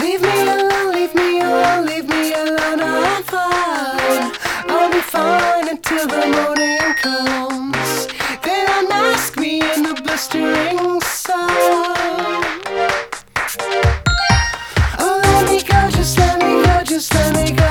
Leave me alone, leave me alone, leave me alone. I'm fine. I'll be fine until the morning comes. Then unmask me in the blistering sun. Oh, let me go, just let me go, just let me go.